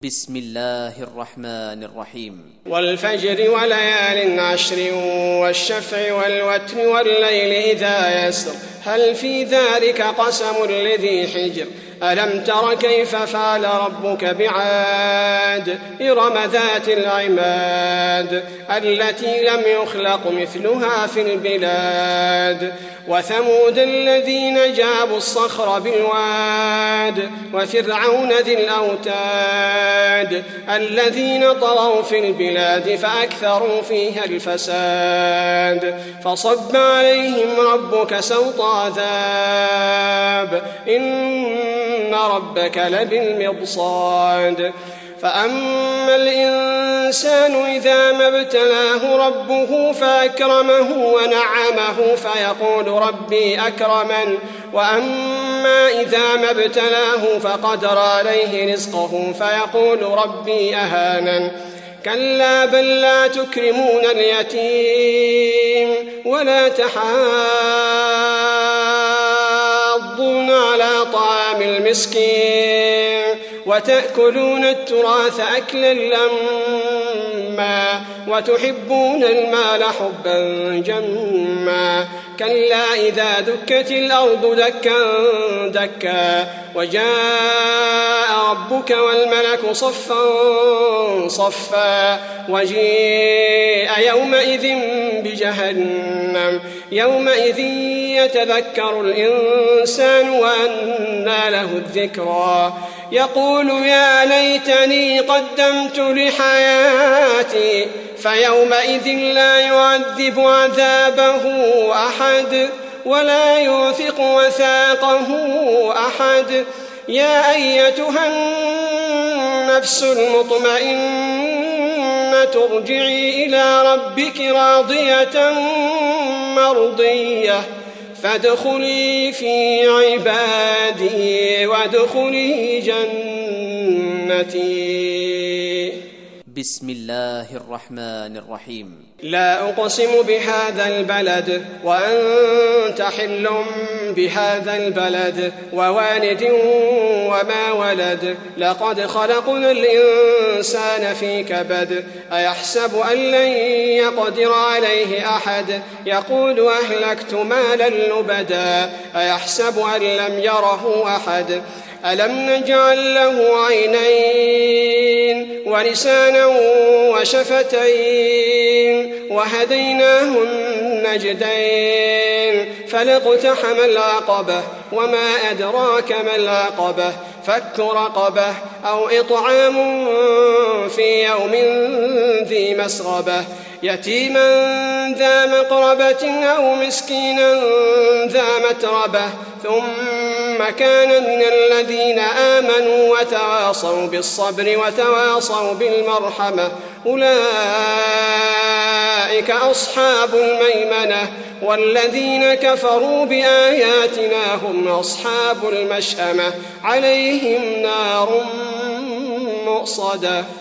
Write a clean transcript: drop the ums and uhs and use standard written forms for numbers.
بسم الله الرحمن الرحيم. والفجر وليال عشر والشفع والوتر والليل إذا يسر هل في ذلك قسم لذي حجر ألم تر كيف فعل ربك بعاد إرم ذات العماد التي لم يخلق مثلها في البلاد وثمود الذين جابوا الصخر بالواد وفرعون ذي الأوتاد الذين طغوا في البلاد فأكثروا فيها الفساد فصب عليهم ربك سوط عذاب إن ربك لبالمرصاد فأما الإنسان إذا ما ابتلاه ربه فأكرمه ونعمه فيقول ربي أكرمن وأما إذا ما ابتلاه فقدر عليه رزقه فيقول ربي أهانن كلا بل لا تكرمون اليتيم ولا تحاضون على طعام المسكين وتأكلون التراث أكلا لما وتحبون المال حبا جما كلا إذا دكت الأرض دكا دكا وجاء ربك والملك صفا صفا وجيء يومئذ بجهنم يومئذ يتذكر الإنسان وأنى له الذكرى يقول يا ليتني قدمت لحياتي فيومئذ لا يعذب عذابه أحد ولا يوثق وثاقه أحد يا أيتها النفس المطمئنة ارجعي إلى ربك راضية مرضية فادخلي في عبادي وادخلي جنتي. بسم الله الرحمن الرحيم. لا أقسم بهذا البلد وأنت حل بهذا البلد ووالد وما ولد لقد خلقنا الإنسان في كبد أيحسب أن لن يقدر عليه أحد يقول أهلكت مالا لبدا أيحسب أن لم يره أحد ألم نجعل له عينين ولسانا وشفتين وهديناه النجدين فلاقتحم العقبة وما أدراك ما العقبة فك رقبة أو إطعام في يوم ذي مسغبة يتيما ذا مقربة أو مسكينا ذا متربة ثم كان من الذين آمنوا وتواصوا بالصبر وتواصوا بالمرحمة أولئك أصحاب الميمنة والذين كفروا بآياتنا هم أصحاب المشأمة عليهم نار مؤصدة.